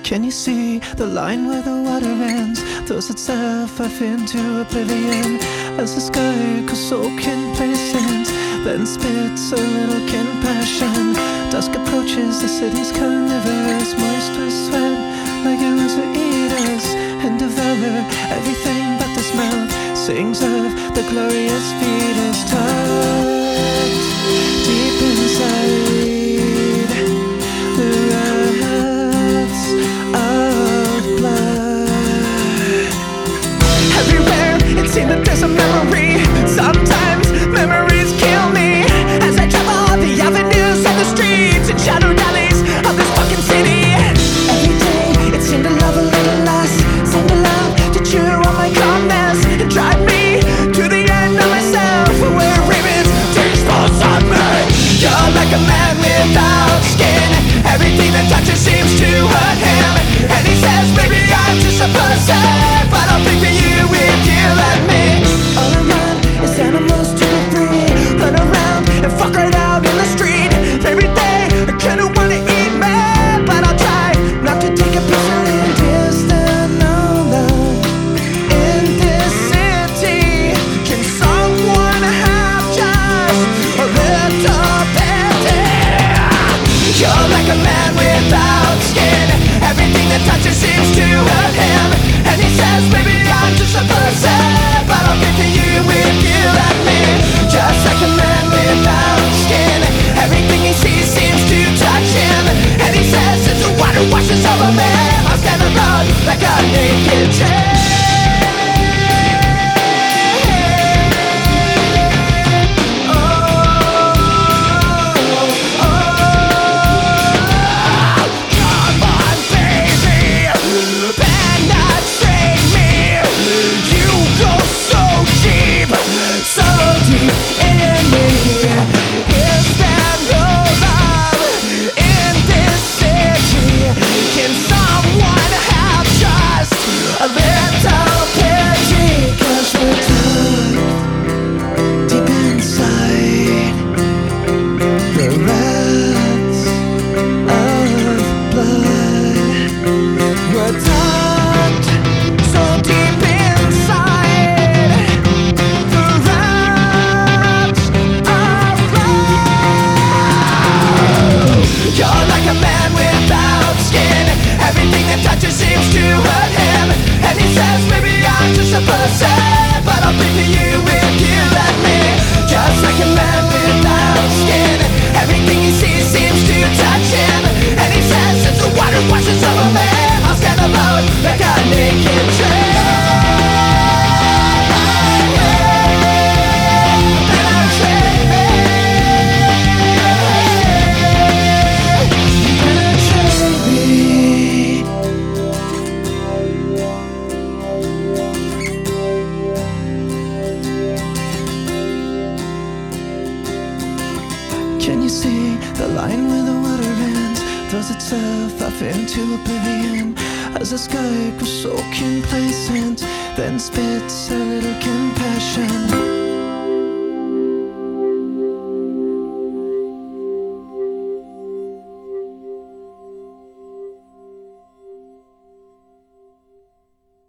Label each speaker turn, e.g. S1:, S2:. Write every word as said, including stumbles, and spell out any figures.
S1: Can you see the line where the water ends? Throws itself off into oblivion as the sky goes so complacent, then spits a little compassion. Dusk approaches, the city's carnivorous, moist with sweat, like it was to eat us and devour everything but this mouth. Sings of the glorious fetus tucked deep inside the ruts of blood. Everywhere it seems that there's a memory. Sometimes memories kill me as I travel the avenues and the streets and shadow alleys of this fucking city. Every day it seemed to love a little less, seemed to love to chew on my calmness and drive me to the end of myself, where ravens takes falls on me. You're like a man without skin. Everything that touches seems to hurt him, and he says maybe I'm just a person, but I'll think for you if you let me. All around is animals to the free, run around and fuck right out in the street. Every day I kinda wanna eat me, but I'll try not to take a piece of it. Distant no love in this city. Can someone have just a little pity? You're like a man without skin. Everything that touches seems to hurt him, and he says maybe I'm just a person, but I'll give to you if you let me. Just like a man without skin, everything he sees seems to touch him, and he says it's the water washes over me. I'll stand alone like a naked tree. Can you see the line where the water ends? Throws itself off into oblivion as the sky grows so complacent, then spits a little compassion.